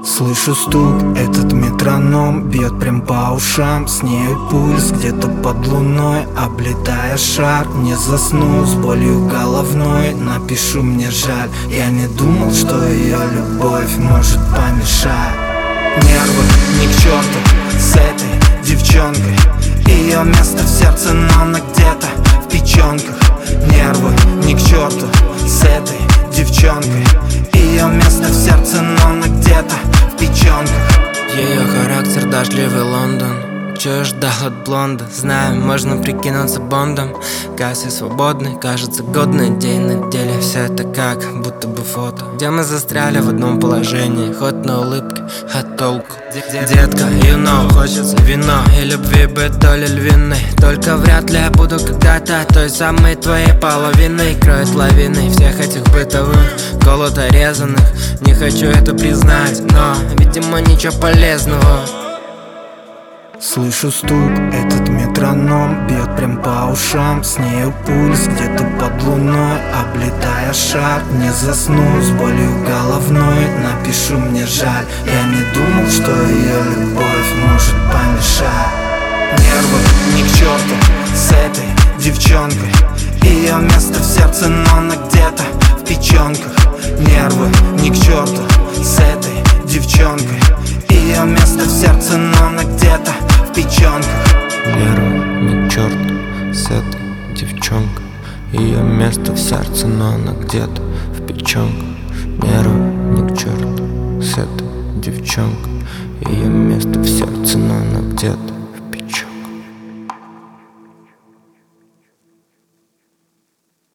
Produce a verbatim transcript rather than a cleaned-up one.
Слышу стук, этот метроном бьет прям по ушам. С нею пульс где-то под луной, облетая шар. Не засну с болью головной, напишу мне жаль. Я не думал, что ее любовь может помешать. Нервы ни к черту с этой девчонкой. Ее место в сердце, но она где-то в печенках. Нервы ни к черту с этой девчонкой. Ее место в сердце, но она где-то в печенках. Ее характер дождливый Лондон. Чего ждал от блонда? Знаю, можно прикинуться Бондом. Кассы свободный, кажется годный день. На деле все это как будто бы фото, где мы застряли в одном положении. Ход на улыбке, а толку? Детка, you know, хочется вино и любви быть долей львиной. Только вряд ли я буду когда-то той самой твоей половиной. Кроет лавиной всех этих бытовых колото резаных. Не хочу это признать, но, видимо, ничего полезного. Слышу стук, этот метроном бьет прям по ушам. С нею пульс где-то под луной, облетая шар. Не засну с болью головной, напишу мне жаль. Я не думал, что ее любовь может помешать. Нервы ни к черту с этой девчонкой. Ее место в сердце, но она где-то в печенках. Нервы ни к черту с этой девчонкой. Ее место в сердце, но она где-то в печенках. Нервы ни к черту с этой девчонкой. Ее место в сердце, но она где-то в печенках. Нервы ни к черту с этой девчонкой. Ее место в сердце, но она где-то